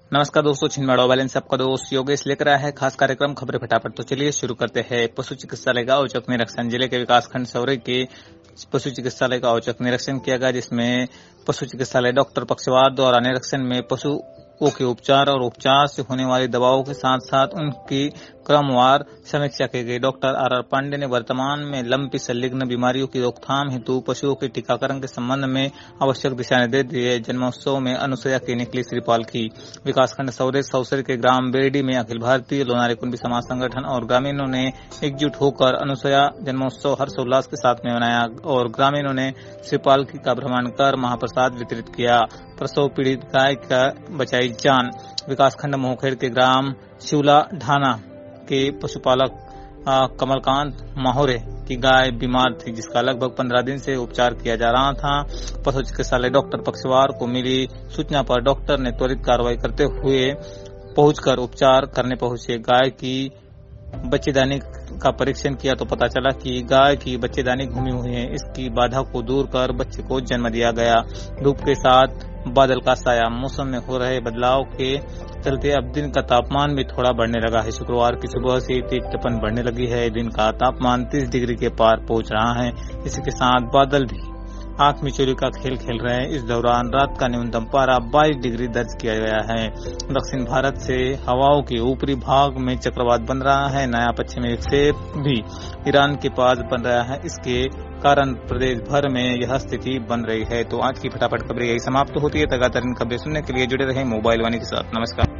नमस्कार दोस्तों, छिंदवाड़ा बैलेंस से आपका दोस्त योगेश लेकर आया है खास कार्यक्रम खबरें फटाफट। तो चलिए शुरू करते हैं। पशु चिकित्सालय का औचक निरीक्षण। जिले के विकासखंड सौरे के पशु चिकित्सालय का औचक निरीक्षण किया गया, जिसमें पशु चिकित्सालय डॉक्टर पक्षवार द्वारा निरीक्षण में पशुओं के उपचार और उपचार से होने वाली दवाओं के साथ साथ उनकी क्रमवार समीक्षा की गई। डॉक्टर आर पांडे ने वर्तमान में लंपी संलिग्न बीमारियों की रोकथाम हेतु पशुओं के टीकाकरण के संबंध में आवश्यक दिशा निर्देश दिए। जन्मोत्सव में अनुसया की निकली श्रीपाल की। विकासखंड सौसर के ग्राम बेरडी में अखिल भारतीय लोनारी कुंभी समाज संगठन और ग्रामीणों ने एकजुट होकर अनुसया जन्मोत्सव हर्षोल्लास के साथ में मनाया और ग्रामीणों ने श्रीपाल की का भ्रमण कर महाप्रसाद वितरित किया। प्रसव पीड़ित गाय का बचाई जान। विकासखंड मोहखेड़ के ग्राम शिवला ढाना के पशुपालक कमलकांत माहौरे की गाय बीमार थी, जिसका लगभग 15 दिन से उपचार किया जा रहा था। पशु चिकित्सालय डॉक्टर पक्षवार को मिली सूचना पर डॉक्टर ने त्वरित कार्रवाई करते हुए पहुंचकर उपचार करने पहुंचे। गाय की बच्चेदानी का परीक्षण किया तो पता चला कि गाय की बच्चेदानी घूमी हुई है। इसकी बाधा को दूर कर बच्चे को जन्म दिया गया। धूप के साथ बादल का साया। मौसम में हो रहे बदलाव के चलते अब दिन का तापमान भी थोड़ा बढ़ने लगा है। शुक्रवार की सुबह से तेज तपन बढ़ने लगी है। दिन का तापमान 30 डिग्री के पार पहुंच रहा है। इसी के साथ बादल भी आंख मिचौली का खेल खेल रहे हैं। इस दौरान रात का न्यूनतम पारा 22 डिग्री दर्ज किया गया है। दक्षिण भारत से हवाओं के ऊपरी भाग में चक्रवात बन रहा है। नया पश्चिमी विक्षेप भी ईरान के पास बन रहा है। इसके कारण प्रदेश भर में यह स्थिति बन रही है। तो आज की फटाफट खबरें यही समाप्त होती है। लगातार इन खबरें सुनने के लिए जुड़े रहे मोबाइल वाणी के साथ। नमस्कार।